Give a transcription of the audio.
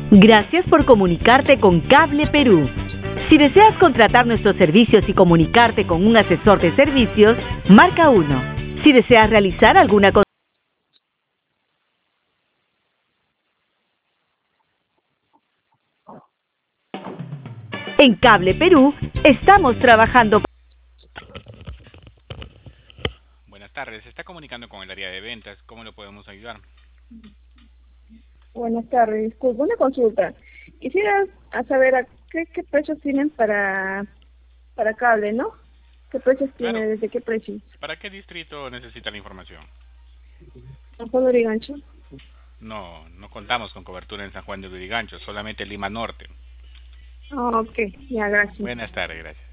Gracias por comunicarte con Cable Perú. Si deseas contratar nuestros servicios y comunicarte con un asesor de servicios, marca 1. Si deseas realizar alguna En Cable Perú estamos trabajando. Buenas tardes, se está comunicando con el área de ventas. ¿Cómo lo podemos ayudar? Buenas tardes, disculpe, una consulta. Quisiera saber qué precios tienen para cable, ¿no? ¿Qué precios tiene? Claro. ¿Desde qué precios? ¿Para qué distrito necesita la información? ¿San Juan de Lurigancho? No contamos con cobertura en San Juan de Lurigancho, solamente Lima Norte. Ah, ok, ya, gracias. Buenas tardes, gracias.